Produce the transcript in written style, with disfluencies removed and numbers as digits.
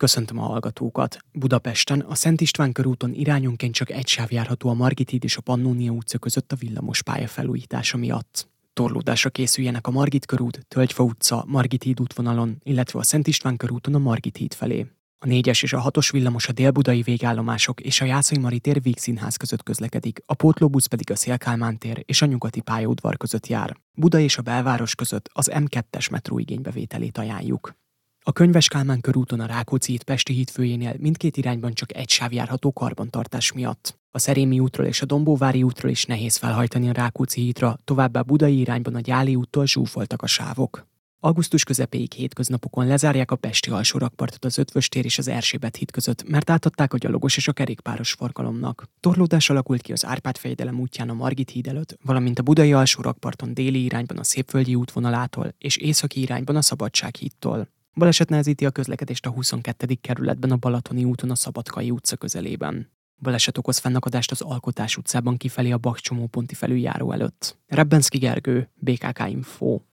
Köszöntöm a hallgatókat! Budapesten a Szent István körúton irányonként csak egy sáv járható a Margit híd és a Pannónia utca között a villamospálya felújítása miatt. Torlódásra készüljenek a Margit körút, Tölgyfa utca, Margit híd útvonalon, illetve a Szent István körúton a Margit híd felé. A 4-es és a 6-os villamos a délbudai végállomások és a Jászai Mari tér Vígszínház között közlekedik, a pótlóbusz pedig a Széll-Kálmán tér és a nyugati pályaudvar között jár. Buda és a belváros között az M2-es metró igénybevételét ajánljuk. A Könyves Kálmán körúton a Rákóczi híd Pesti híd főjénél mindkét irányban csak egy sáv járható karbantartás miatt. A Szerémi útról és a Dombóvári útról is nehéz felhajtani a Rákóczi hídra, továbbá budai irányban a Gyáli úttól zsúfoltak a sávok. Augusztus közepéig hétköznapokon lezárják a pesti alsórakpartot az Ötvös tér és az Erzsébet híd között, mert átadták a gyalogos és a kerékpáros forgalomnak. Torlódás alakult ki az Árpád-fejedelem útján a Margit híd előtt, valamint a budai alsórakparton déli irányban a Szépvölgyi útvonalától és északi irányban a Szabadság hídtól. Baleset nehezíti a közlekedést a 22. kerületben a Balatoni úton a Szabadkai utca közelében. Baleset okoz fennakadást az Alkotás utcában kifelé a Bach csomóponti felüljáró előtt. Rebbenszky Gergő, BKK Info.